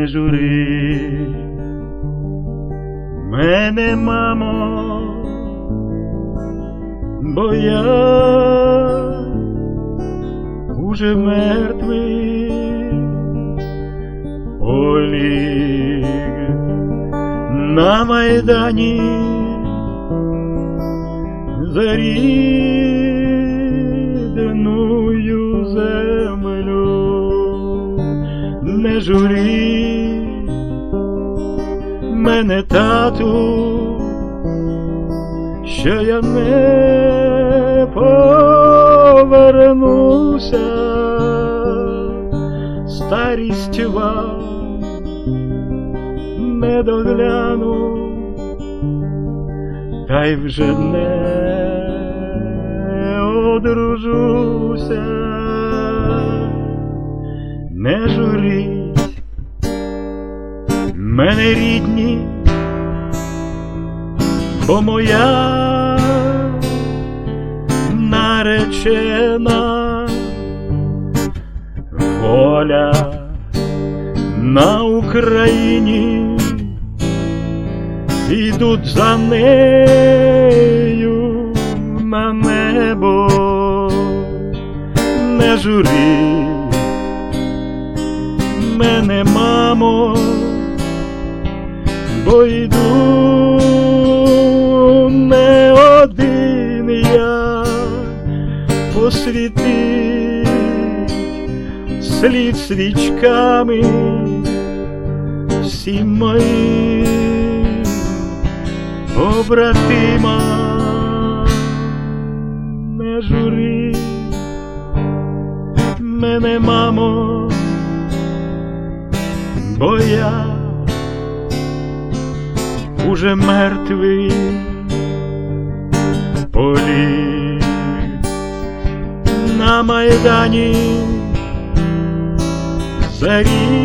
не жури мене, мамо, бо я уже мертвий поліг на Майдані за рідную землю. Не журі мене, тату, що я не повернуся, старість вам не догляну, та й вже не одружуся. Не журіть мене, рідні, бо моя наречена воля на Україні, ідуть за нею на небо. Не журіть мене, мамо, бо йду не один я по світи, слід свічками всім моїм побратимам. Не журі мене, мамо, бо я уже мертвий поліг на Майдані за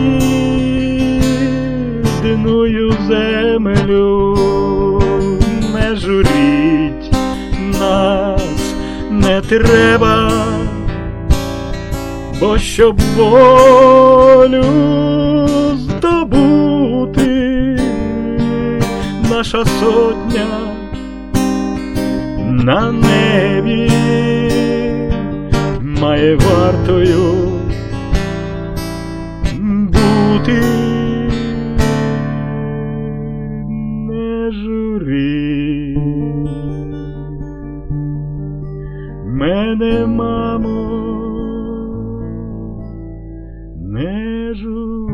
рідную землю. Не журіть нас, не треба, бо щоб волю здобути, наша сотня на небі має вартою бути. Не журі мене, мамо, не журі.